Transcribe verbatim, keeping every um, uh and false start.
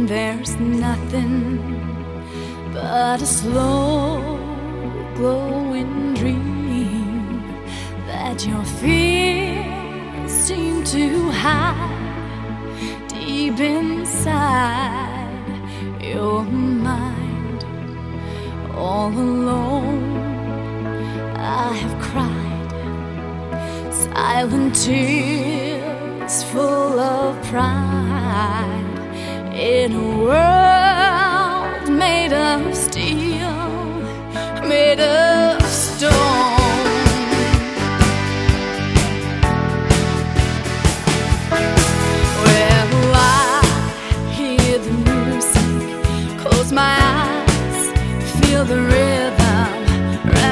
There's nothing but a slow glowing dream that your fears seem to hide deep inside your mind. All alone I have cried silent tears full of pride in a world made of steel, made of stone. Well, I hear the music, close my eyes, feel the rhythm.